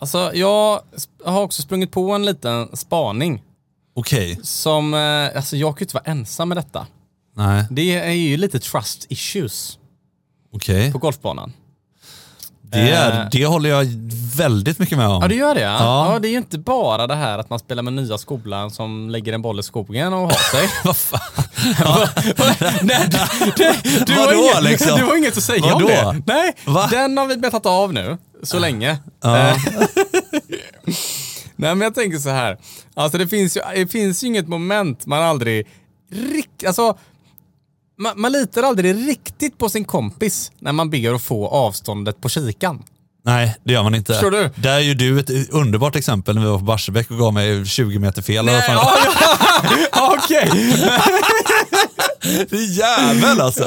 Alltså, jag har också sprungit på en liten spaning. Okej. Som, alltså jag kan ju inte vara ensam med detta. Nej. Det är ju lite trust issues Okej. på golfbanan. Det håller jag väldigt mycket med om. Ja, det gör det. Ja. Ja, det är ju inte bara det här att man spelar med nya skolan som lägger en boll i skogen och har sig. Vad fan? Nej, du har inget att säga Vadå? om det. Nej, Va? den har vi betat av nu så länge. Ja. Nej, men jag tänker så här. Alltså det finns ju inget moment man aldrig alltså man litar aldrig riktigt på sin kompis när man ber att få avståndet på kikan. Nej, det gör man inte. Förstår du? Där är ju du ett underbart exempel när vi var på Barsebäck och gav mig 20 meter fel. Nej, ja, okej. Det är jävel alltså.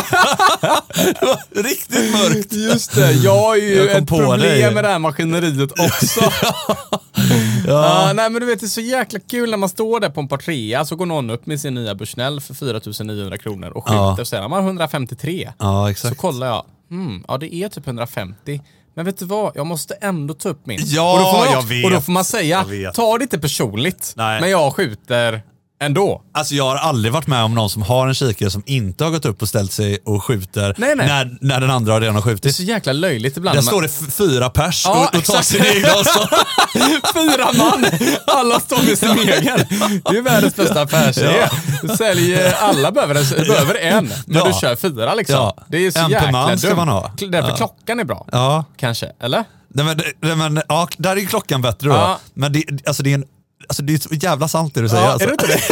Det var riktigt mörkt. Just det, jag har ju ett problem dig. med det här maskineriet också. Nej, men du vet, det är så jäkla kul när man står där på en par trea, så går någon upp med sin nya Bushnell för 4 900 kronor och skjuter och säger man har 153. Ja, exakt. Så kollar jag, ja det är typ 150. Men vet du vad? Jag måste ändå ta upp min. Ja, och då får man, jag vet. Och då får man säga, ta det inte personligt. Nej. Men jag skjuter ändå. Alltså jag har aldrig varit med om någon som har en kikare som inte har gått upp och ställt sig och skjuter Nej. När den andra har redan Det är skjutit. så jäkla löjligt ibland. Där står det 4 pers Ja, och tar sin egen avstånd. 4 man, alla står med sin egen. Det är världens bästa affärsidé. Alla behöver en, men du kör 4 liksom. Ja. Det är så En per jäkla man ska dumt. man ha. Därför klockan är bra. Ja. Kanske, eller? Men, ja, där är ju klockan bättre då. Ja. Men det är så jävla sant det du säger. Ja, alltså. är det inte det?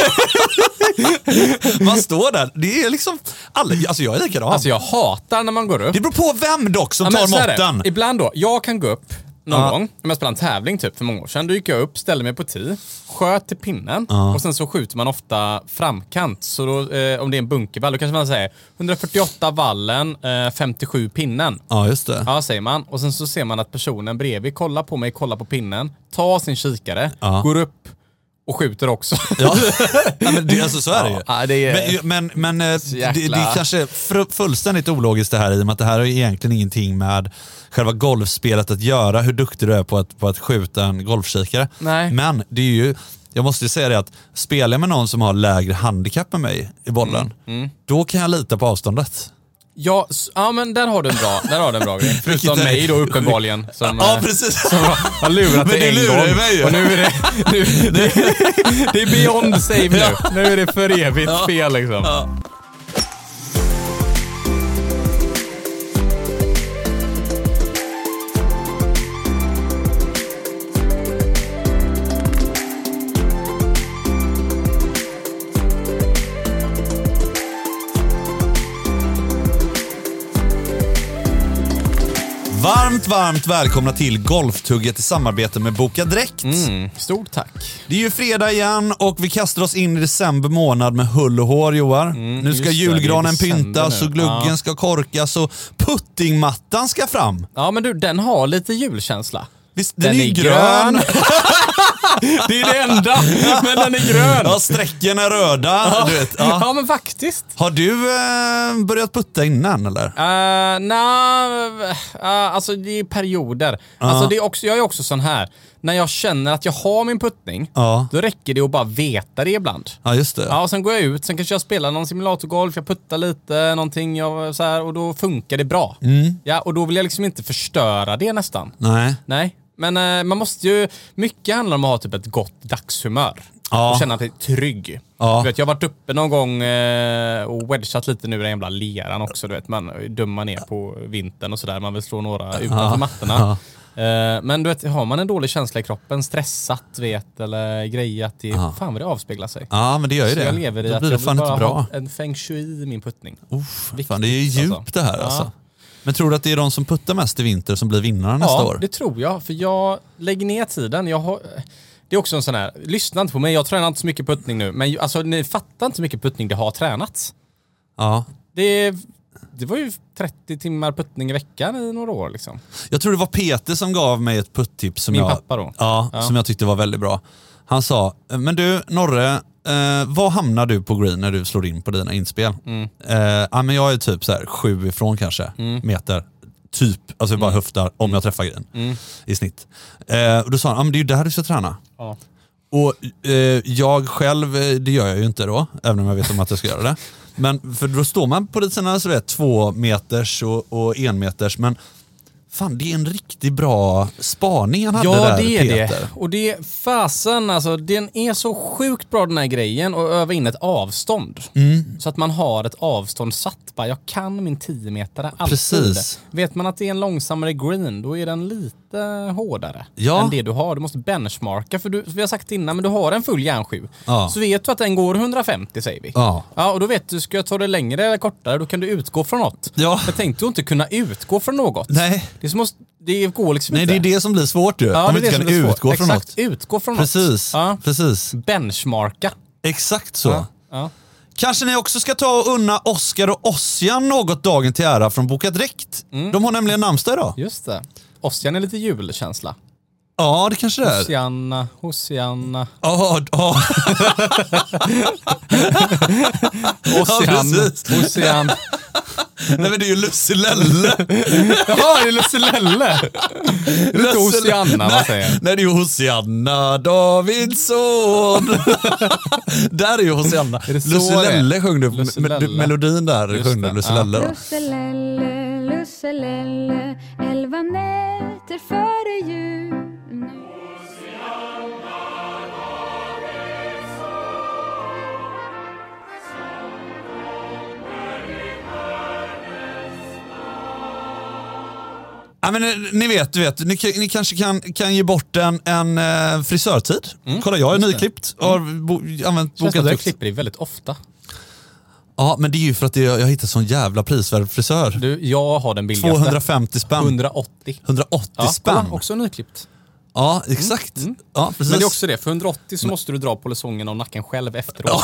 Man står där, det är liksom alltså jag är likadan. Alltså jag hatar när man går upp. Det beror på vem dock som men tar så är det. måtten. Ibland då, jag kan gå upp någon gång, om jag spelar en tävling typ för många år sedan, då gick jag upp, ställde mig på tee, sköt till pinnen och sen så skjuter man ofta framkant. Så då, om det är en bunkervall, då kanske man säger 148 vallen, 57 pinnen. Ja, just det. Ja, säger man. Och sen så ser man att personen bredvid kollar på mig, kollar på pinnen, tar sin kikare, går upp och skjuter också. Ja, men alltså, så är det ju. Ja, det är Men det är kanske fullständigt ologiskt det här, i och med att det här är egentligen ingenting med själva golfspelet att göra, hur duktig du är på att skjuta en golfkikare. Nej. Men det är ju, jag måste ju säga det, att spelar jag med någon som har lägre handikapp med mig i bollen, då kan jag lita på avståndet. Ja, men där har du en bra grej. Förutom mig då uppenbarligen. Ja, precis. Som har lurat dig en gång. Men mig ju. Och nu är det är beyond save nu. Nu är det för evigt fel liksom. Ja. Varmt välkomna till Golftugget i samarbete med Boka Direkt. Stort tack. Det är ju fredag igen och vi kastar oss in i december månad med hull och hår, Joar. Nu ska julgranen pyntas och gluggen ska korkas och puttingmattan ska fram. Ja, men du, den har lite julkänsla. Visst, den är grön. Det är det enda, men den är grön. Ja, strecken är röda. Du vet, ja, men faktiskt. Har du börjat putta innan, eller? Alltså det är perioder. Alltså det är också, jag är också sån här. När jag känner att jag har min puttning, då räcker det att bara veta det ibland. Ja, just det. Ja, och sen går jag ut, sen kanske jag spelar någon simulatorgolf, jag puttar lite, någonting, så här, och då funkar det bra. Ja, och då vill jag liksom inte förstöra det nästan. Nej. Men man måste ju, mycket handlar om att ha typ ett gott dagshumör. Och känna att det är trygg. Du vet, jag har varit uppe någon gång och wedgat lite nu i den jävla leran också. Du vet, man dummar ner på vintern och sådär. Man vill slå några utanför mattorna. Men du vet, har man en dålig känsla i kroppen, stressat vet, eller grejat, fan vad det avspeglar sig. Ja, men det gör ju så det. Jag lever i då att blir det jag fan vill inte bara bra. ha en feng shui i min puttning. Fan, det är ju djupt det här alltså. Men tror du att det är de som puttar mest i vinter som blir vinnare nästa år? Ja, det tror jag. För jag lägger ner tiden. Det är också en sån här, lyssna inte på mig, jag tränar inte så mycket puttning nu. Men alltså, ni fattar inte så mycket puttning det har tränats. Ja. Det var ju 30 timmar puttning i veckan i några år liksom. Jag tror det var Peter som gav mig ett putttips. Som pappa då? Ja, som jag tyckte var väldigt bra. Han sa, men du Norre, vad hamnar du på green när du slår in på dina inspel? Men jag är typ så här 7 ifrån kanske, meter. typ, alltså bara höftar om jag träffar grejen i snitt. Och då sa han, men det är ju där du ska träna. Ja. Och jag själv, det gör jag ju inte då, även om jag vet om att jag ska göra det. Men för då står man på lite sådana 2 meters och 1 meters, men fan, det är en riktigt bra spaning han hade där, Ja, det är Peter. det. Och det är fasen, alltså den är så sjukt bra den här grejen och öva in ett avstånd. Så att man har ett avstånd satt. Bara, jag kan min 10 meter alltid. Precis. Vet man att det är en långsammare green, då är den lite hårdare än det du har. Du måste benchmarka, för vi har sagt innan, men du har en full järn 7. Ja. Så vet du att den går 150, säger vi. Ja. Ja, och då vet du, ska jag ta det längre eller kortare, då kan du utgå från något. Ja. Jag tänkte inte kunna utgå från något. Nej. Det går liksom Nej, inte. det är det som blir svårt ju. Ja, om vi inte kan utgå från något. Utgå från Precis. något. Ja. Precis. Benchmarka. Exakt så. Ja. Ja. Kanske ni också ska ta och unna Oskar och Ossian något dagen till ära från Boka Direkt. De har nämligen namnsdag idag. Just det. Ossian är lite julkänsla. Ja, det kanske det är. Hosianna. Ja. Ossian. Nej, men det är ju Lusselelle. Ja, det är Lusselelle. Lite Hosianna, vad säger jag? Nej, det är ju Hosianna Davidsson. Där är ju Hosianna. Lusselelle sjöng du. Melodin där sjöng du Lusselelle. Lusselelle, Lusselelle, 11 nätter före jul. Ja, men ni vet, ni kanske kan ge bort en frisörtid. Kolla, jag är nyklippt och har använt Boka Direkt. Du klipper dig väldigt ofta. Ja, men det är ju för att jag hittat sån jävla prisvärd frisör. Du, jag har den billigaste. 250 spänn. 180. 180 spänn. Kolla, också nyklippt. Ja, exakt. Ja, precis. Men det är också det, för 180 så måste du dra polisongen av nacken själv efteråt.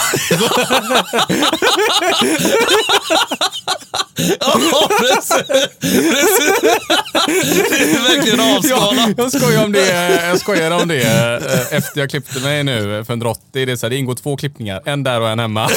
Ja, precis. Det är verkligen avskalat. Jag skojar om det efter jag klippte mig nu för 180. Det är så här, det ingår 2 klippningar, en där och en hemma.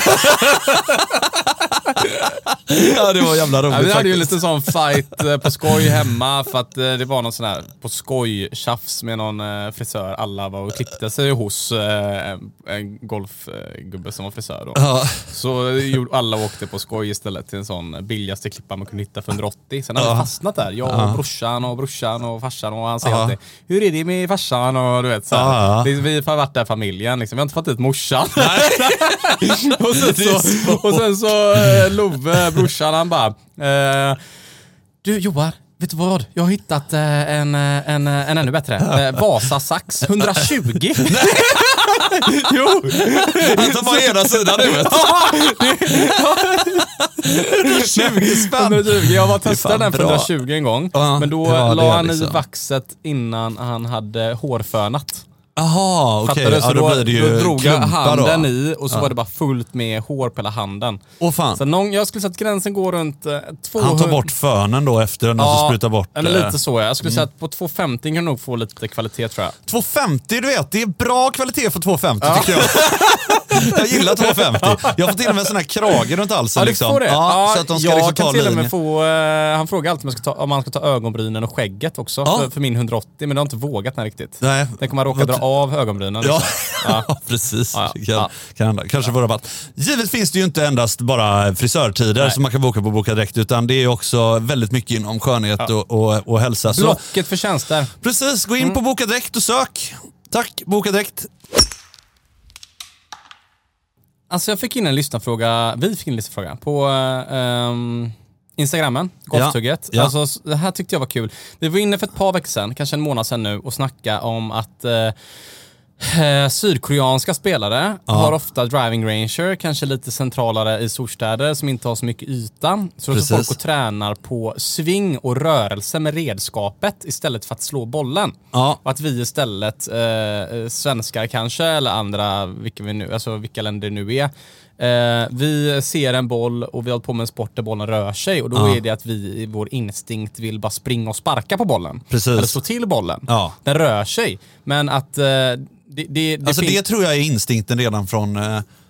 Ja, det var jävla roligt. Ja, vi hade ju lite sån fight på skoj hemma för att det var någon sån här på skoj tjafs med någon frisör. Alla var och klippte sig hos en golfgubbe som var frisör då. Ja. Så alla åkte på skoj istället till en sån billigaste klippa man kunde hitta för 180. Sen hade vi fastnat där. Jag och brorsan och farsan och han säger alltid, hur är det med farsan? Och du vet så här. Vi har varit där familjen liksom. Vi har inte fått ut morsan. och sen så Love, brorsan, han bara du Joar, vet du vad? Jag har hittat en ännu bättre. Vasa sax 120. Jo. Han tar bara ena sidan nu, vet du. 120 spänn. 120. Jag var testade den för 120 en gång. Men då la han liksom i vaxet innan han hade hårfönat. Jaha, okej. Okay. Så då blir det ju då drog jag handen då i och så var det bara fullt med hår på hela handen. Fan. Så jag skulle säga att gränsen går runt 200. Han tar bort fönen då efter när han sprutar bort. Eller lite så. Jag skulle säga att på 250 kan du nog få lite kvalitet, tror jag. 250, du vet, det är bra kvalitet för 250 tycker jag. Jag gillar 250. Jag får till och med en sån här krage runt halsen. Ja, liksom. Får det. Så att de ska jag liksom kan ta till och med linje. få... han frågar alltid om man ska ta ögonbrynen och skägget också för min 180, men det har inte vågat den riktigt. Nej. Den kommer råka dra av ögonbrynen. Ja, liksom. ja. Precis. Kan hända. Kanske våra rabatt. Givet finns det ju inte endast bara frisörtider som man kan boka på Boka Direkt, utan det är också väldigt mycket inom skönhet och hälsa. Blocket för tjänster. Precis, gå in på Boka Direkt och sök. Tack, Boka Direkt. Alltså jag fick in en lyssnarfråga, vi fick in en lyssnarfråga på Instagrammen, Golftugget. Ja. Alltså, det här tyckte jag var kul. Vi var inne för ett par veckor sedan, kanske en månad sedan nu, och snacka om att sydkoreanska spelare har ofta driving ranger, kanske lite centralare i storstäder som inte har så mycket yta. Så då folk och tränar på sving och rörelse med redskapet istället för att slå bollen. Ja. Och att vi istället, svenskar kanske, eller andra, vilka länder det nu är, vi ser en boll och vi har hållit på med en sport där bollen rör sig, och då är det att vi i vår instinkt vill bara springa och sparka på bollen. Precis. Eller slå till bollen. Ja. Den rör sig. Men att det tror jag är instinkten redan från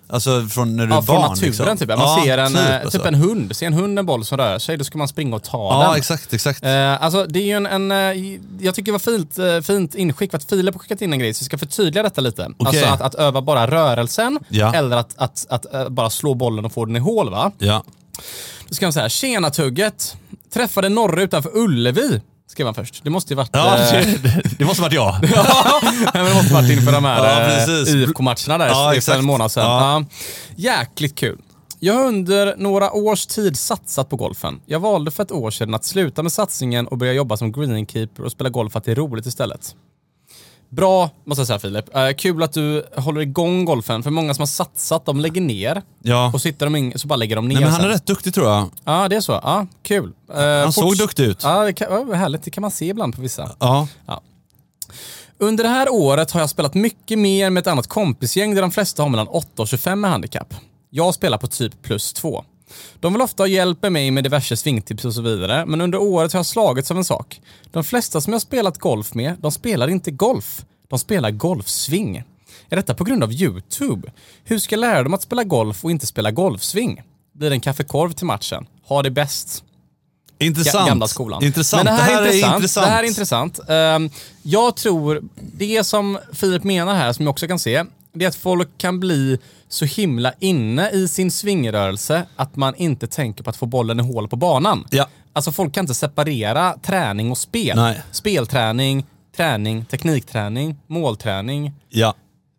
Alltså från när du är barn. Från naturen liksom. typ. Man ser typ en hund. Ser en hund en boll som rör sig, då ska man springa och ta den. Ja, exakt. Alltså det är ju jag tycker det var fint inskick för att Filip har skickat in en grej, så vi ska förtydliga detta lite. Okay. Alltså att öva bara rörelsen, eller att bara slå bollen och få den i hål, va? Ja. Då ska man säga, tjena Tugget, träffade Norre utanför Ullevi. Skrev han först. Det måste ju varit... Ja, det måste varit jag. Ja, men det måste varit inför de här IFK-matcherna där för en månad sedan. Ja. Jäkligt kul. Jag har under några års tid satsat på golfen. Jag valde för ett år sedan att sluta med satsningen och börja jobba som greenkeeper och spela golf för att det är roligt istället. Bra, måste jag säga Filip. Kul att du håller igång golfen. För många som har satsat, de lägger ner. Ja. Och sitter de så bara lägger de ner. Nej, men han är rätt duktig tror jag. Ja, det är så. Ja, kul. Han såg duktig ut. Ja, härligt. Det kan man se ibland på vissa. Ja. Under det här året har jag spelat mycket mer med ett annat kompisgäng där de flesta har mellan 8 och 25 med handikapp. Jag spelar på typ +2. De vill ofta hjälpa mig med diverse svingtips och så vidare, men under året har jag slagits av en sak. De flesta som jag spelat golf med, de spelar inte golf. De spelar golfsving. Är detta på grund av YouTube? Hur ska jag lära dem att spela golf och inte spela golfsving? Blir det en kaffekorv till matchen? Ha det bäst. Intressant. Gamla skolan. Intressant. Men det här är intressant. Det här är intressant. Jag tror, det som Filip menar här, som jag också kan se, det är att folk kan bli så himla inne i sin svingrörelse att man inte tänker på att få bollen i hål på banan. Ja. Alltså folk kan inte separera träning och spel. Nej. Spelträning, träning, teknikträning, målträning. Ja.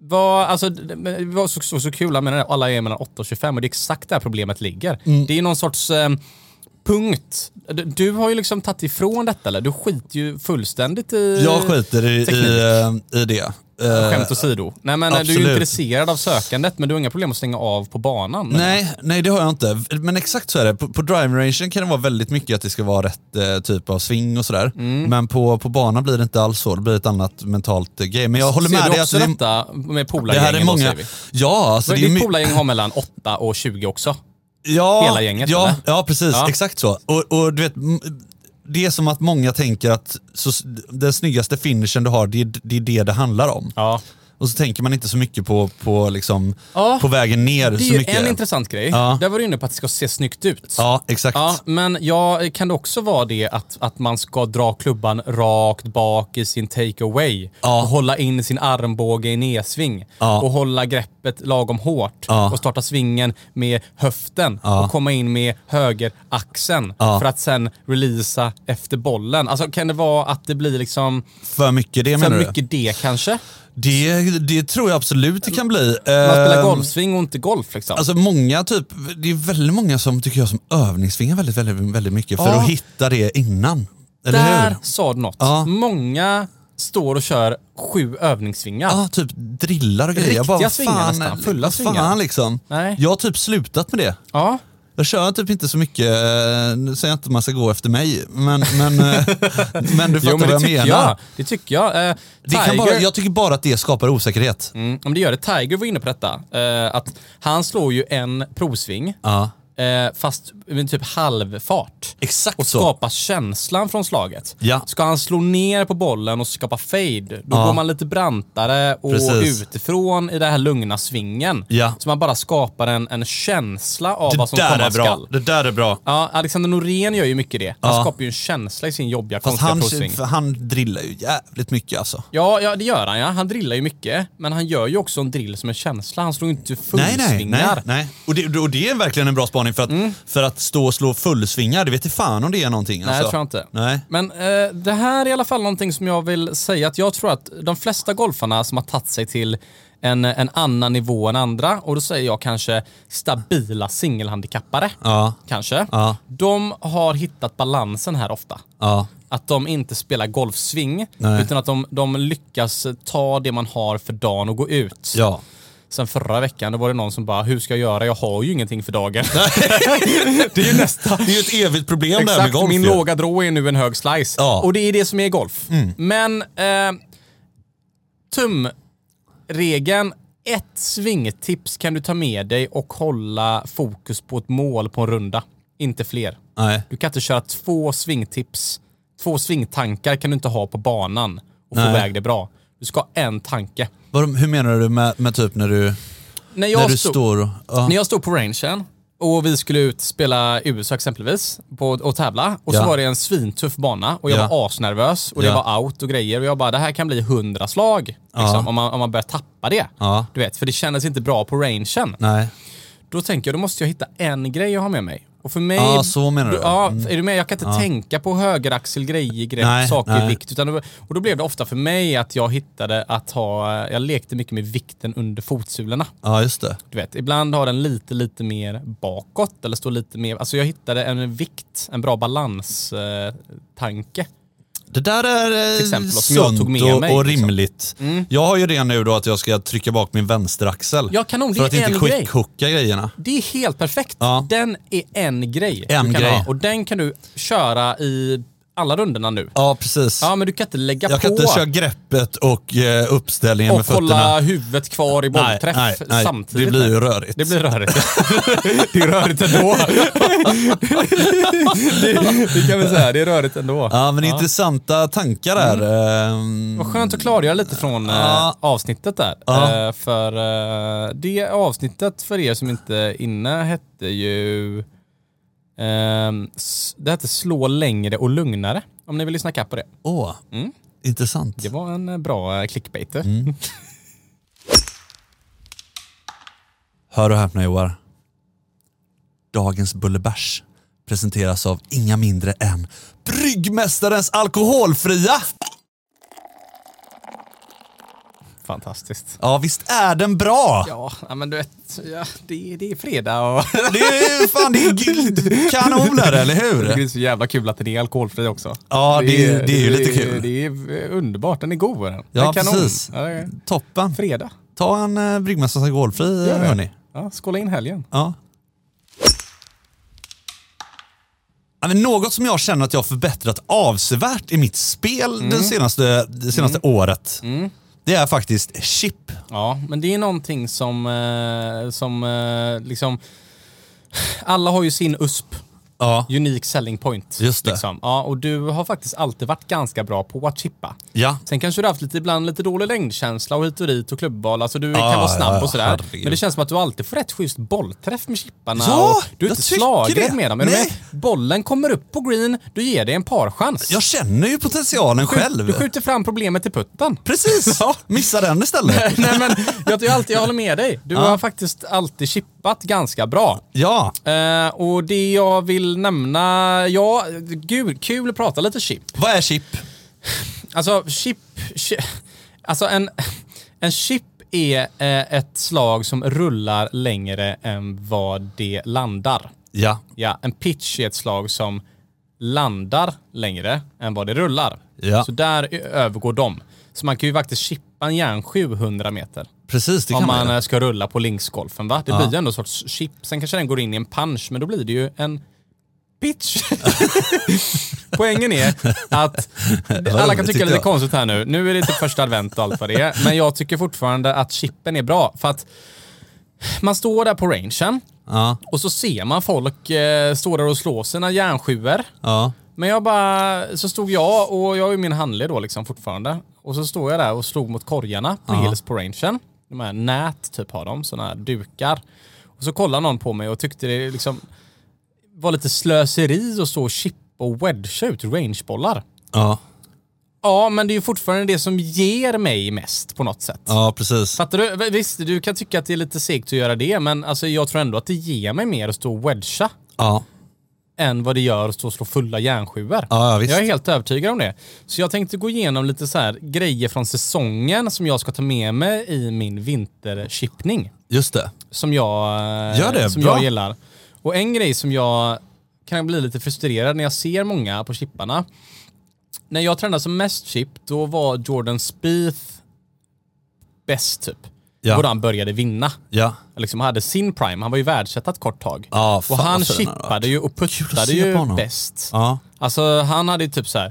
Det var så kul, men alla är mellan 8 och 25 och det är exakt där problemet ligger. Det är någon sorts punkt. Du har ju liksom tagit ifrån detta, eller? Du skiter ju fullständigt i jag skiter i det. Skämt åsido. Nej, men du är ju intresserad av sökandet, men du har inga problem att stänga av på banan. Nej, det har jag inte. Men exakt så är det. På driving rangen kan det vara väldigt mycket att det ska vara rätt typ av swing och sådär. Men på banan blir det inte alls så. Det blir ett annat mentalt game. Men jag håller med dig. Ser du också detta med polargängen? Det här är många. Ja, alltså ditt polargäng har mellan 8 och 20 också. Ja, hela gänget. Ja, precis. Ja. Exakt så. Och du vet, det är som att många tänker att den snyggaste finishen du har, det är det handlar om. Ja. Och så tänker man inte så mycket på liksom, på vägen ner. Det är så ju mycket. En intressant grej. Ja. Där var du inne på att det ska se snyggt ut. Ja, exakt. Ja, men kan det också vara det att man ska dra klubban rakt bak i sin takeaway och hålla in sin armbåge i nedsving och hålla greppet lagom hårt och starta svingen med höften och komma in med högeraxeln för att sen releasa efter bollen. Alltså kan det vara att det blir liksom för mycket det, menar du? För mycket det kanske? Det tror jag absolut det kan bli. Man spelar golfsving och inte golf liksom. Alltså många det är väldigt många som tycker jag som övningssvingar väldigt, väldigt, väldigt mycket för att hitta det innan. Eller där hur? sa du något. Många står och kör 7 övningssvingar. Ja, typ drillar och grejer. Riktiga svingar nästan, fulla svingar. Fan liksom. Nej. Jag har typ slutat med det. Ja. Jag kör typ inte så mycket, nu säger jag inte att man ska gå efter mig, men du fattar vad jag menar. Det tycker jag. Jag tycker bara att det skapar osäkerhet. Om det gör det. Tiger var inne på detta. Att han slår ju en provsving. Ja. Fast med typ halvfart. Exakt och skapa känslan från slaget. Ja. Ska han slå ner på bollen och skapa fade, då går man lite brantare och utifrån i den här lugna svingen. Ja. Så man bara skapar en känsla av vad som komma skall. Det där är bra. Ja, Alexander Norén gör ju mycket det. Han skapar ju en känsla i sin jobbiga konstiga provsving. Han drillar ju jävligt mycket alltså. Ja, det gör han. Ja. Han drillar ju mycket, men han gör ju också en drill som en känsla. Han slår ju inte fullsvingar. Nej. Och det är verkligen en bra spaning för att stå och slå fullsvingar, det vet inte fan om det är någonting. Nej, jag tror inte. Nej. Men det här är i alla fall någonting som jag vill säga, att jag tror att de flesta golfarna som har tagit sig till en annan nivå än andra, och då säger jag kanske stabila singelhandikappare, kanske. Ja. De har hittat balansen här ofta. Ja. Att de inte spelar golfsving, utan att de lyckas ta det man har för dagen och gå ut. Ja. Sen förra veckan då var det någon som bara, hur ska jag göra? Jag har ju ingenting för dagen. Det är ju nästa. Det är ju ett evigt problem där med golf. Min låga drå är nu en hög slice. Ja. Och det är det som är golf. Men tumregeln, ett svingtips kan du ta med dig och hålla fokus på ett mål på en runda. Inte fler. Nej. Du kan inte köra 2 svingtips. 2 svingtankar kan du inte ha på banan och få iväg det bra. Du ska ha en tanke. Hur menar du med typ när du... när jag stod på rangen och vi skulle ut spela USA exempelvis och tävla. Och så var det en svintuff bana och jag var asnervös och det var out och grejer. Och jag bara, det här kan bli 100 slag liksom, om man börjar tappa det. Du vet, för det kändes inte bra på rangen. Nej. Då tänker jag, då måste jag hitta en grej jag har med mig. Och för mig... så menar du? Ja, är du med? Jag kan inte tänka på högeraxelgrejer, saker i vikt. Och då blev det ofta för mig att jag hittade jag lekte mycket med vikten under fotsulorna. Ja, just det. Du vet, ibland har den lite mer bakåt eller står lite mer... Alltså jag hittade en vikt, en bra balanstanke. Det där är exempel, sunt och rimligt. Liksom. Jag har ju det nu då att jag ska trycka bak min vänsteraxel. Ja, kanon. För att inte quick-hooka grejerna. Det är helt perfekt. Ja. Den är en grej. Och den kan du köra i alla rundorna nu. Ja, precis. Ja, men du kan inte lägga jag på. Jag kan inte köra greppet och uppställningen och med fötterna. Och hålla huvudet kvar i bollträff samtidigt. Det blir ju rörigt. Det blir rörigt. Det är rörigt ändå. det kan vi säga. Det är rörigt ändå. Ja, men intressanta tankar där. Vad skönt att klargöra lite från avsnittet där. För det avsnittet för er som inte är inne hette ju... det heter Slå längre och lugnare. Om ni vill lyssna kapp på det. Intressant. Det var en bra clickbait. Hör och häpna, Joar. Dagens bullebärs presenteras av inga mindre än Bryggmästarens alkoholfria. Fantastiskt. Ja, visst är den bra? Ja, men du vet, det är fredag och... Det är kanon där, eller hur? Det är så jävla kul att den är alkoholfri också. Ja, det är ju lite kul. Det är underbart, den är god. Ja, precis. Toppen. Fredag. Ta en Bryggmästarens alkoholfri, hörni. Ja, skåla in helgen. Ja. Men något som jag känner att jag har förbättrat avsevärt i mitt spel det senaste året. Det är faktiskt chip. Ja, men det är någonting som liksom... Alla har ju sin USP. Ja. Unique selling point. Just det. Liksom. Ja, och du har faktiskt alltid varit ganska bra på att chippa. Ja. Sen kanske du har haft ibland lite dålig längdkänsla och hit och dit och klubbboll. Alltså du kan vara snabb och sådär. Herregud. Men det känns som att du alltid får rätt schysst bollträff med chipparna. Ja, och du är inte slagen med dem. Men bollen kommer upp på green, du ger det en parchans. Jag känner ju potentialen själv. Du skjuter fram problemet i putten. Precis. Ja. Missa den istället. Nej, men jag håller med dig. Du har faktiskt alltid chippat ganska bra. Ja. Och det jag vill nämna... Ja, gud, kul att prata lite chip. Vad är chip? Alltså, alltså en chip är ett slag som rullar längre än vad det landar. Ja. Ja, en pitch är ett slag som landar längre än vad det rullar. Ja. Så där övergår de. Så man kan ju faktiskt chippa en järn 700 meter. Precis, det kan om man man ska rulla på linksgolfen, va? Det blir ju ändå en sorts chip. Sen kanske den går in i en punch, men då blir det ju en pitch. Poängen är att alla kan tycka lite konstigt här nu. Nu är det typ första advent och allt vad det är. Men jag tycker fortfarande att chippen är bra. För att man står där på rangen och så ser man folk stå där och slå sina järnsjuor. Ja. Men så stod jag och jag är min handled då liksom fortfarande. Och så stod jag där och slog mot korgarna på hills på rangen. De här nät typ har de, såna här dukar. Och så kollade någon på mig och tyckte det liksom var lite slöseri att stå och chippa och wedge ut rangebollar. Ja. Ja, men det är ju fortfarande det som ger mig mest på något sätt. Ja, precis. Fattar du? Visst, du kan tycka att det är lite segt att göra det, men alltså, jag tror ändå att det ger mig mer att stå och wedga. Ja. Än vad det gör att stå och slå fulla järnsjuor. Ja, visst. Jag är helt övertygad om det. Så jag tänkte gå igenom lite så här grejer från säsongen som jag ska ta med mig i min vinterchippning. Just det. Som jag gillar. Och en grej som jag kan bli lite frustrerad när jag ser många på chipparna. När jag tränade som mest chip, då var Jordan Spieth bäst typ. Ja. Och han började vinna. Ja. Liksom hade sin prime. Han var ju världsettat kort tag. Ja, och han chippade ju och puttade ju bäst. Ja. Alltså han hade ju typ så här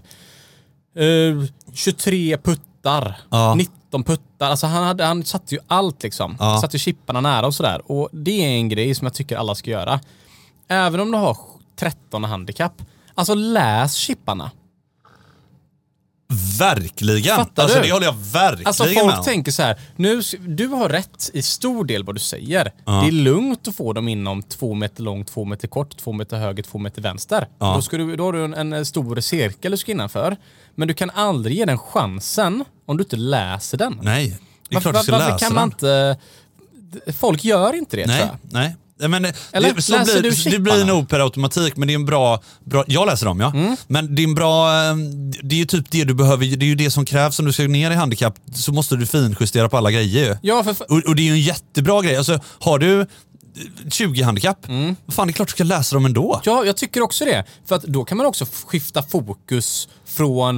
23 puttar, 19 puttar. Alltså han satte ju allt liksom. Satte ju chipparna nära och sådär. Och det är en grej som jag tycker alla ska göra. Även om du har 13 handikapp. Alltså läs chipparna. Verkligen. Fattar alltså du? det håller jag verkligen Alltså med folk om. tänker så här, du har rätt i stor del vad du säger. Det är lugnt att få dem inom 2 meter långt, 2 meter kort, 2 meter höger, 2 meter vänster. Då har du en stor cirkel du ska innanför. Men du kan aldrig ge den chansen om du inte läser den. Nej, det är klart du ska läsa kan den. man inte... Folk gör inte det, tror jag. Nej. Men Eller, det blir nog per automatik, men det är en bra jag läser dem, ja. Men det är en bra, det är ju typ det du behöver, det är ju det som krävs om du ska ner i handikapp, så måste du finjustera på alla grejer. Ja, och det är ju en jättebra grej. Alltså, har du 20 handikapp, fan, det är klart du ska läsa dem ändå. Ja, jag tycker också det. För att då kan man också skifta fokus från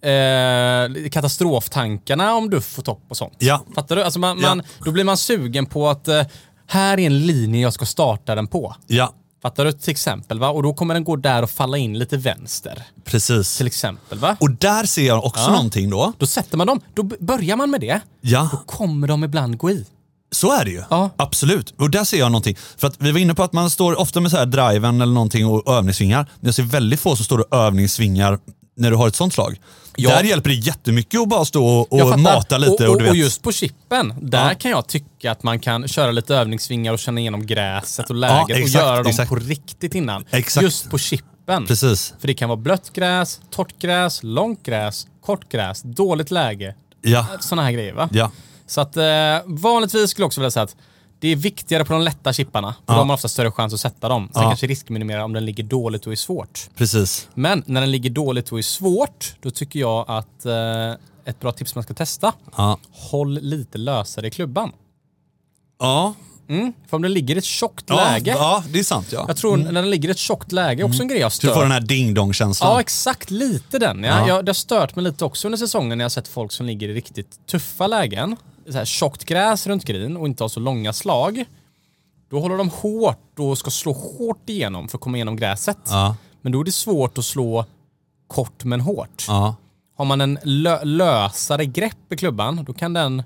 katastroftankarna om duff och topp och sånt. Ja. Fattar du? Alltså då blir man sugen på att här är en linje jag ska starta den på. Ja. Fattar du? Till exempel, va? Och då kommer den gå där och falla in lite vänster. Precis. Till exempel, va? Och där ser jag också någonting då. Då sätter man dem. Då börjar man med det. Ja. Då kommer de ibland gå i. Så är det ju. Ja. Absolut. Och där ser jag någonting. För att vi var inne på att man står ofta med så här driven eller någonting och övningssvingar. Men jag ser väldigt få som står och övningssvingar när du har ett sånt slag. Ja. Där hjälper det jättemycket att bara stå och mata lite. Och just på chippen, där kan jag tycka att man kan köra lite övningssvingar och känna igenom gräset och läget och göra dem på riktigt innan. Exakt. Just på chippen. Precis. För det kan vara blött gräs, torrt gräs, långt gräs, kort gräs, dåligt läge. Ja. Såna här grejer, va? Ja. Så att vanligtvis skulle jag också vilja säga att det är viktigare på de lätta chipparna. För de har ofta större chans att sätta dem. Sen kanske riskminimera om den ligger dåligt och är svårt. Precis. Men när den ligger dåligt och är svårt, då tycker jag att ett bra tips man ska testa. Håll lite lösare i klubban. Ja. För om den ligger i ett tjockt läge. Ja, det är sant. Ja. Jag tror när den ligger i ett tjockt läge, också en grej jag stör. Du får den här ding-dong-känslan. Ja, exakt. Lite den. Ja. Det har stört mig lite också under säsongen när jag har sett folk som ligger i riktigt tuffa lägen. Så här tjockt gräs runt green och inte har så långa slag. Då håller de hårt och ska slå hårt igenom för att komma igenom gräset. Men då är det svårt att slå kort men hårt. Har man en lösare grepp i klubban, då kan den...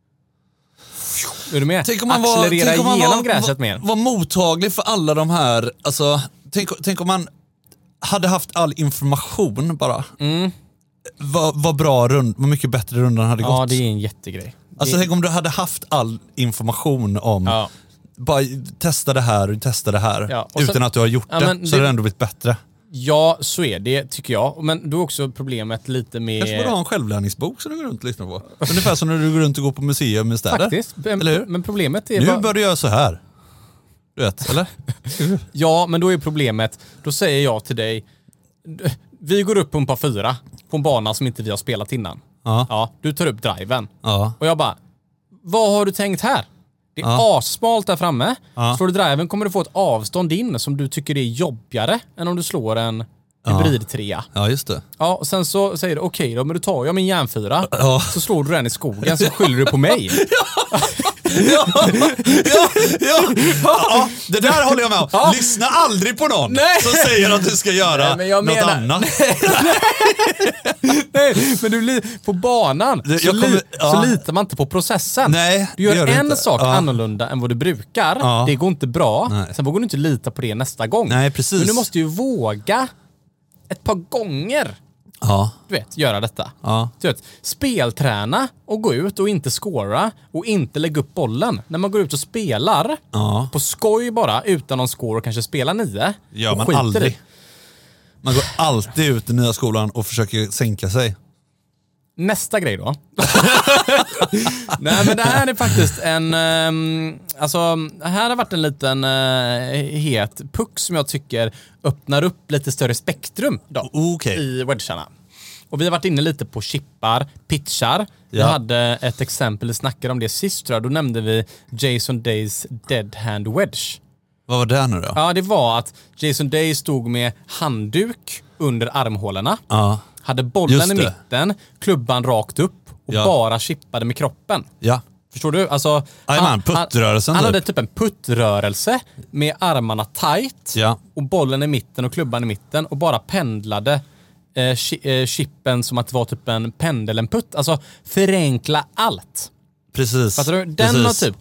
Är du med? Accelerera igenom gräset mer. Var mottaglig för alla de här... Alltså, tänk om man hade haft all information bara. Vad bra vad mycket bättre rundan hade gått. Ja, det är en jättegrej. Alltså tänk om du hade haft all information om... Bara testa det här och testa det här. Ja, utan sen, att du har gjort det, så hade det ändå blivit bättre. Ja, så är det, tycker jag. Men då är också problemet lite med... Kanske borde ha en självlärningsbok som du går runt och lyssnar på. Ungefär som när du går runt och går på museum i städer. Faktiskt. Eller hur? Men problemet är... Nu bör du göra så här. Du vet, eller? Ja, men då är problemet... Då säger jag till dig... Vi går upp på en par 4 på en bana som inte vi har spelat innan. Ja, du tar upp driven. Och jag bara... Vad har du tänkt här? Det är asmalt där framme. Slår du driven kommer du få ett avstånd in som du tycker är jobbigare än om du slår en hybrid-3. Ja, just det. Ja, och sen så säger du okej då, men du tar jag min järnfyra så slår du den i skogen så skyller du på mig. Det där håller jag med om. Lyssna aldrig på någon som säger att du ska göra något annat. Nej, men du på banan så litar man inte på processen. Nej, du gör en sak annorlunda än vad du brukar. Det går inte bra. Nej. Sen vågar du inte lita på det nästa gång. Nej, precis. Men du måste ju våga ett par gånger du vet, göra detta. Du vet, spelträna och gå ut och inte scora och inte lägga upp bollen. När man går ut och spelar på skoj bara utan någon score och kanske spela 9. Ja, man aldrig. Man går alltid ut i nya skolan och försöker sänka sig. Nästa grej då. Nej, men det här är faktiskt en... alltså, här har varit en liten het puck som jag tycker öppnar upp lite större spektrum då, i wedgarna. Och vi har varit inne lite på chippar, pitchar. Vi hade ett exempel, vi snackade om det sist tror jag. Då nämnde vi Jason Days Dead Hand Wedge. Vad var det nu då? Ja, det var att Jason Day stod med handduk under armhålorna. Hade bollen i mitten, klubban rakt upp och bara chippade med kroppen. Ja. Förstår du? Alltså, puttrörelsen. Han hade typ en puttrörelse med armarna tight och bollen i mitten och klubban i mitten och bara pendlade chippen som att det var typ en pendelenputt. Alltså förenkla allt. Precis. Fattar du? Den har typ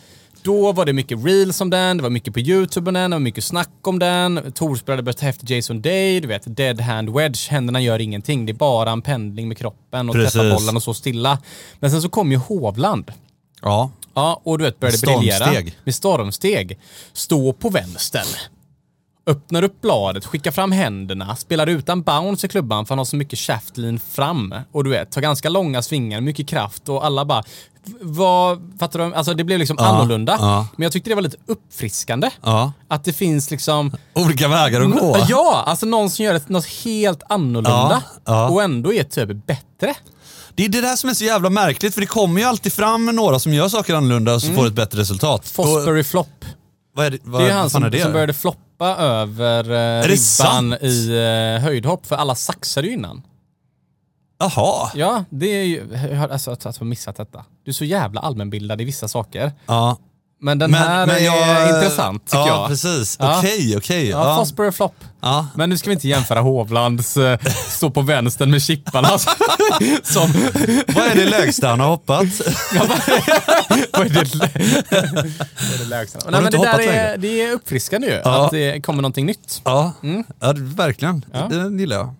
då var det mycket reels om den, det var mycket på YouTube om den, det var mycket snack om den. Tor spelade började efter Jason Day, du vet, dead hand wedge, händerna gör ingenting, det är bara en pendling med kroppen och träffa bollen och så stilla. Men sen så kom ju Hovland. Ja. Ja, och du vet, började briljera med stormsteg. Stå på vänstern. Öppnar upp bladet, skickar fram händerna, spelar utan bounce i klubban för han har så mycket shaftlean fram. Och du vet, tar ganska långa svingar, mycket kraft och alla bara... fattar du? Alltså det blev liksom annorlunda. Ja. Men jag tyckte det var lite uppfriskande. Ja. Att det finns liksom... olika vägar att gå. Ja, alltså någon som gör något helt annorlunda. Ja. Och ändå är typ bättre. Det är det där som är så jävla märkligt, för det kommer ju alltid fram några som gör saker annorlunda och så får ett bättre resultat. Fosbury Flop. Vad är det? Det är han som började floppa över ribban i höjdhopp, för alla saxade ju innan. Jaha. Ja, det är ju... Alltså att ha missat detta. Du är så jävla allmänbildad i vissa saker. Ja. Men den här är intressant, tycker jag. Ja, precis. Okej. Ja, Fosbury Flop. Ja. Men nu ska vi inte jämföra Hovlands stå på vänstern med chipparna. Som... Vad är det lägsta han har hoppat? Vad är det lägsta? Nej, men det är uppfriskande ju. Att det kommer någonting nytt. Ja, ja verkligen. Ja. Det gillar jag.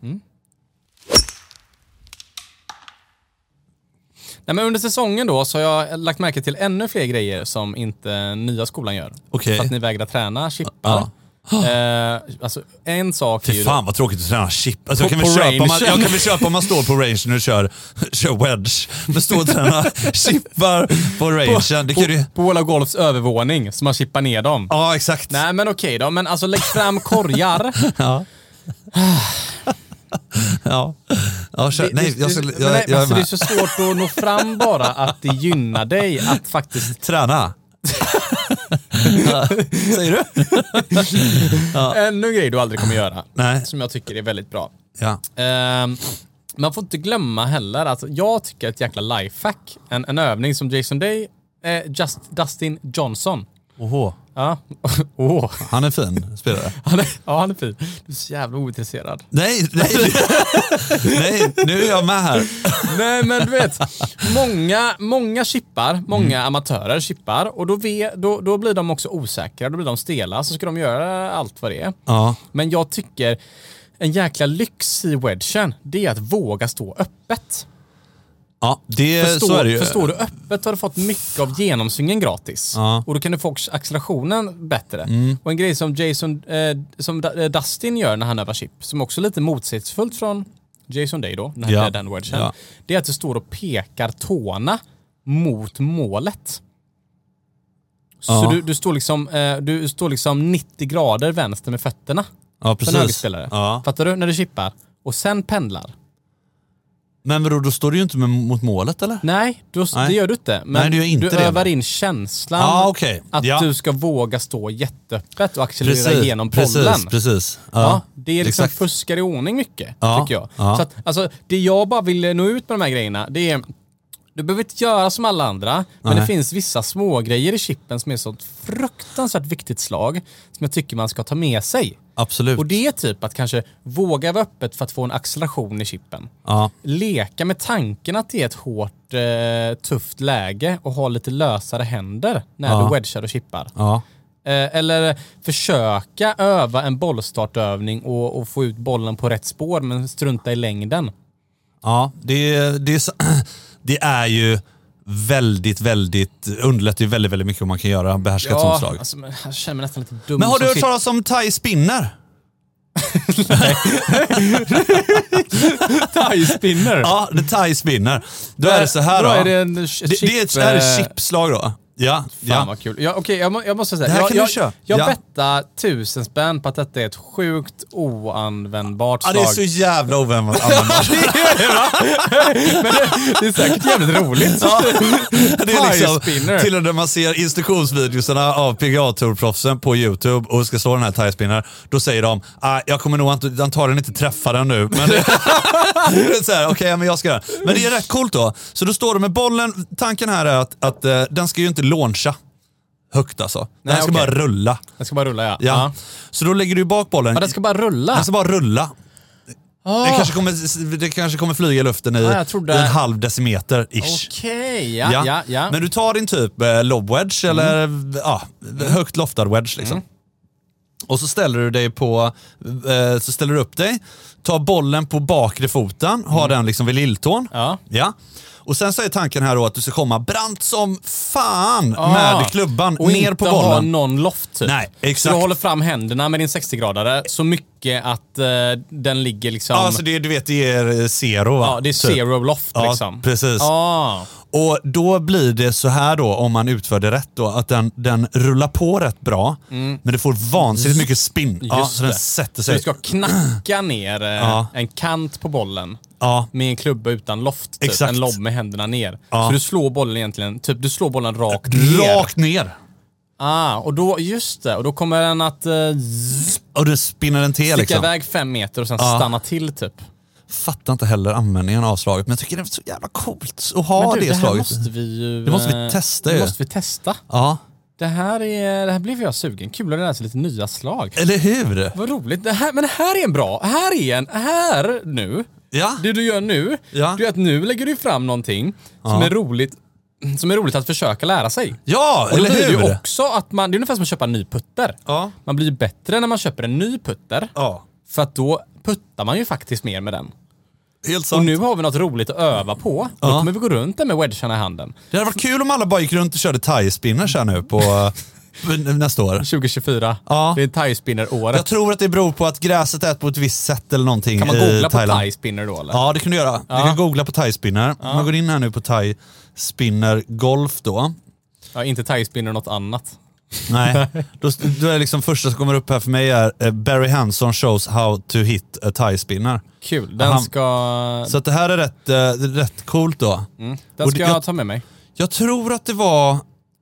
Nej, men under säsongen då så har jag lagt märke till ännu fler grejer som inte nya skolan gör. Okay. För att ni vägrar träna chippar. Alltså en sak är ju... fan vad tråkigt att träna chip. Alltså, jag kan väl köpa om man står på rangen och kör wedge. Men stå och träna chippar på rangen. På Ola Golfs övervåning så man chippar ner dem. Ja, exakt. Nej, men okej då. Men alltså lägg fram korgar. Kör. Det är så svårt att nå fram bara att det gynnar dig att faktiskt träna. Säger du? Ännu en grej du aldrig kommer göra. Nej. Som jag tycker är väldigt bra. Ja. Man får inte glömma heller att jag tycker ett jäkla lifehack, en övning som Jason Day, Dustin Johnson. Oho. Ja. Han är fin spelare. Han är fin. Du är så jävla ointresserad. Nej, nu är jag med här. Nej, men du vet, många chippar, många amatörer chippar, och då blir de också osäkra, då blir de stela, så ska de göra allt vad det är. Ja. Men jag tycker en jäkla lyx i wedgen, det är att våga stå öppet. Ja, så är det ju. Förstår du öppet har du fått mycket av genomsvingen gratis. Ja. Och då kan du få accelerationen bättre. Och en grej som Dustin gör när han övar chip, som också är lite motsägelsefullt från Jason Day då, när han den wedgen, det är att du står och pekar tårna mot målet. Så du står liksom 90 grader vänster med fötterna. Ja, precis. Som högerspelare. Ja. Fattar du? När du chippar. Och sen pendlar. Men då står du ju inte mot målet, eller? Nej, det gör du inte. Men du övar in känslan att du ska våga stå jätteöppet och accelerera igenom bollen. Precis. Ja, det är liksom fuskar i ordning mycket, tycker jag. Ja. Så att, alltså, det jag bara vill nå ut med de här grejerna, det är... Du behöver inte göra som alla andra, men det finns vissa små grejer i chippen som är så fruktansvärt viktigt slag som jag tycker man ska ta med sig. Absolut. Och det är typ att kanske våga vara öppet för att få en acceleration i chippen. Ja. Leka med tanken att det är ett hårt, tufft läge och ha lite lösare händer när du wedgar och chippar. Ja. Eller försöka öva en bollstartövning och få ut bollen på rätt spår men strunta i längden. Ja, det är ju väldigt, väldigt underlättar ju väldigt, väldigt mycket om man kan göra behärskat som slag. Alltså, jag känner mig nästan lite dum. Men har du hört talas om Thai spinner? Thai spinner? Ja, det Thai spinner. Då är det så här då. Är det är ett chipslag då. Ja. Fan vad kul. Jag måste säga, det här kan du köra. Jag bettar 1000 spänn på att detta är ett sjukt oanvändbart slag. Ja, det är så jävla oanvändbart. Men det är säkert jävligt roligt. Ja. Det är liksom, till och med man ser instruktionsvideosarna av PGA-tourproffsen på YouTube och ska slå den här Thai spinner, då säger de, jag kommer nog antagligen inte träffa den nu. Men det är så här, okej, men jag ska göra. Men det är rätt coolt då. Så då står de med bollen. Tanken här är att den ska ju inte launcha högt alltså. Den ska bara rulla. Den ska bara rulla, ja. Så då lägger du bak bollen. Men den ska bara rulla? Den ska bara rulla. Det kanske kommer flyga i luften i en halv decimeter-ish. Okej, ja. Men du tar din typ lob-wedge eller högt loftad wedge liksom. Och så ställer du dig så ställer du upp dig, tar bollen på bakre foten, har den liksom vid lilltån. Ja. Och sen så är tanken här då att du ska komma brant som fan med klubban och ner på bollen. Och inte ha någon loft typ. Nej, exakt. Så du håller fram händerna med din 60-gradare så mycket att den ligger liksom... Ja, alltså det är zero va? Ja, det är zero loft liksom. Ja, precis. Och då blir det så här då, om man utför det rätt då, att den rullar på rätt bra, men det får vansinnigt mycket spin. Så den sätter sig. Så du ska knacka ner en kant på bollen med en klubba utan loft. Typ. En lobb med händerna ner. Så du slår bollen egentligen, typ du slår bollen rakt ner. Rakt ner. Och då, just det, och då kommer den att... och du spinner den till sticka iväg 5 meter och sen stanna till typ. Fattar inte heller användningen av slaget, men jag tycker det är så jävla coolt att ha det slaget. Det måste vi testa ju. Det måste vi testa. Ja. Det här blev jag sugen. Kul att lära sig lite nya slag. Eller hur? Vad roligt. Det här är en bra. Här nu. Ja. Det du gör nu. Ja. Det är att nu lägger du fram någonting som är roligt att försöka lära sig. Ja, och eller hur? Det är ju också att det är ungefär som att köpa en ny putter. Ja. Man blir ju bättre när man köper en ny putter. Ja. För att då puttar man ju faktiskt mer med den. Helt sant. Och nu har vi något roligt att öva på. Då kommer vi gå runt där med wedgarna i handen. Det hade varit kul om alla bara gick runt och körde thai-spinners här nu på nästa år. 2024. Ja. Det är thai-spinner-året. Jag tror att det beror på att gräset är på ett visst sätt eller någonting. Kan man googla på Thailand. thai-spinner då eller? Ja, det kan du göra. Du kan googla på thai-spinner. Man går in här nu på thai-spinner golf då. Ja, inte thai-spinner något annat. Nej, då är liksom första som kommer upp här för mig är Barry Hanson shows how to hit a thai-spinner. Kul, så att det här är rätt coolt då. Den ska jag ta med mig. Jag tror att det var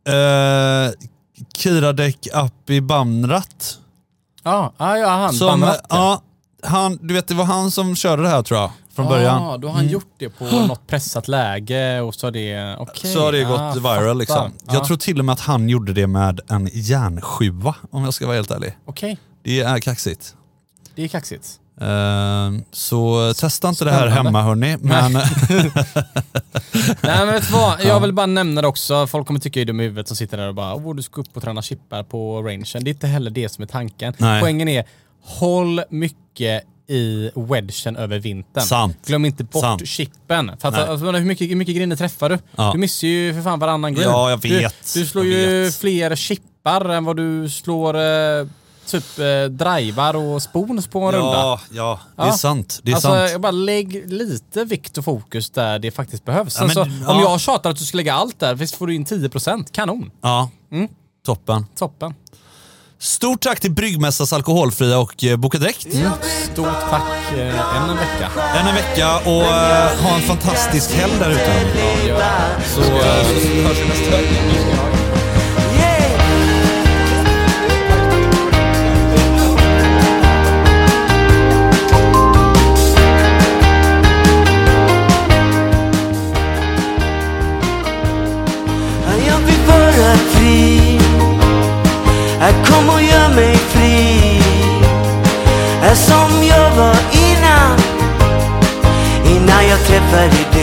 Kiradek Appi Bamrat. Han Bamrat. Du vet, det var han som körde det här tror jag. Från början. Ja, då har han gjort det på något pressat läge och så har det... Så har det gått viral liksom. Jag tror till och med att han gjorde det med en järnsjuva, om jag ska vara helt ärlig. Okej. Det är kaxigt. Det är kaxigt. Så testa inte det här hemma hörni. Men... Nej men vet du vad, jag vill bara nämna det också. Folk kommer tycka i dum i huvudet som sitter där och bara du ska upp och träna chippar på rangen. Det är inte heller det som är tanken. Nej. Poängen är, håll mycket i wedgen över vintern. Sant. Glöm inte bort chippen. För att, alltså, hur mycket grinder träffar du? Du missar ju för fan varannan grind. Ja, jag vet. Du slår ju fler chippar än vad du slår drivar och spons på en runda. Ja, det är sant. Det är alltså, sant. Jag bara lägg lite vikt och fokus där det faktiskt behövs. Alltså, om jag tjatar att du ska lägga allt där, visst får du in 10%. Kanon. Ja, toppen. Stort tack till Bryggmästars alkoholfria och Boka Direkt. Stort tack. Än en vecka och ha en fantastisk helg där ute. Så hörs vi nästa vecka. Jag vill vara fri. Kom och gör mig fri. Som jag var innan jag träffade dig.